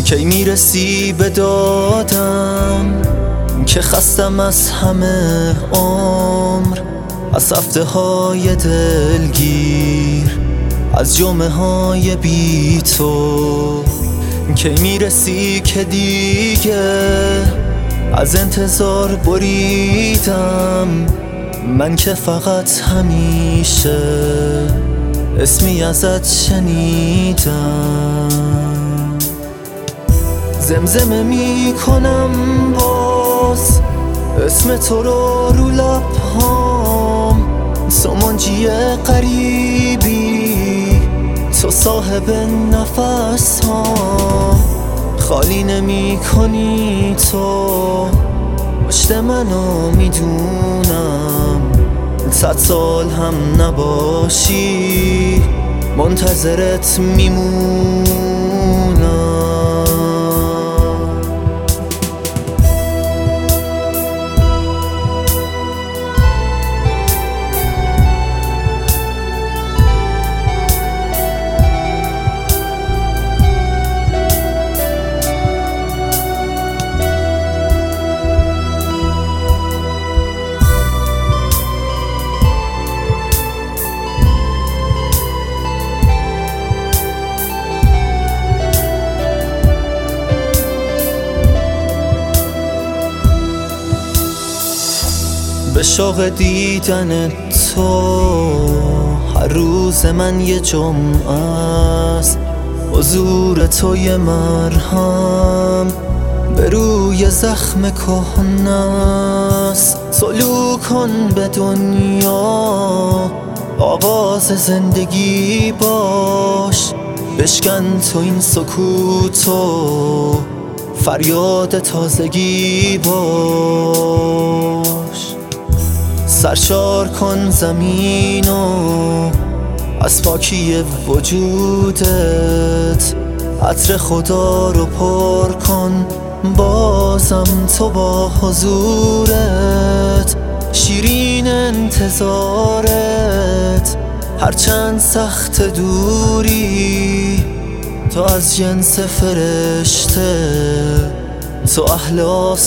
کی میرسی به دادم که خستم از همه عمر، از هفته های دلگیر، از جمعه های بی تو. کی میرسی که دیگه از انتظار بریدم، من که فقط همیشه اسمی ازت شنیدم. زمزمه میکنم باز اسم تو رو لبهام، تو منجی قریبی، تو صاحب نفس ها. خالی نمی کنی تو پشت منو، میدونم 100 سال هم نباشی منتظرت میمونم. به شوق دیدن تو هر روز من یه جمعه است، حضور تو یه مرهم به روی زخم کهنه است. سلو کن به دنیا، آغاز زندگی باش، بشکن تو این سکوتو، فریاد تازگی باش. سرشار کن زمینو از پاکی وجودت، عطر خدا رو پر کن بازم تو با حضورت. شیرین انتظارت هرچند سخت دوری، تو از جنس فرشته، تو اهل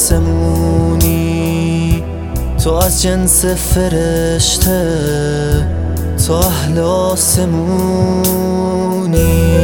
آسمونی، تو از جنس فرشته، تو اهل آسمونی.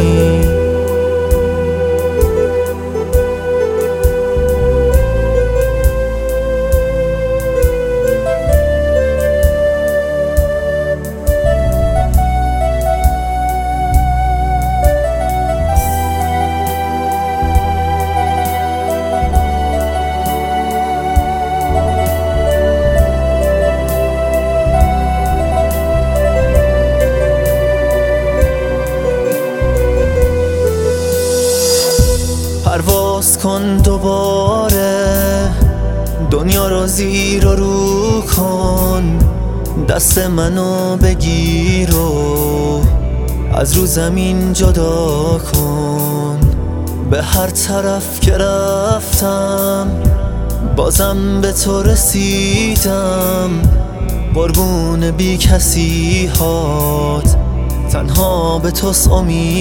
پرواز کن دوباره، دنیا رو زیر و رو کن، دست منو بگیر و از رو زمین جدا کن. به هر طرف که رفتم بازم به تو رسیدم، قربون بی کسی هات، تنها به توست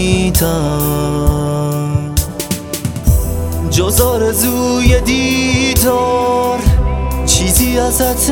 امیدم. جز آرزوی دیدار چیزی ازت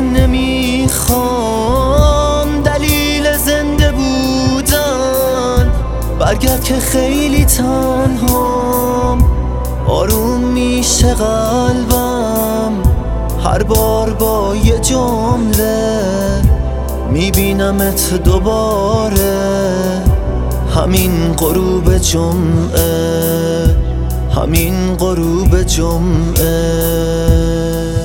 نمیخوام، دلیل زنده بودن برگرد که خیلی تنهام. آروم میشه قلبم هر بار با یه جمله، میبینمت دوباره همین غروب جمعه، همین غروب جمعه.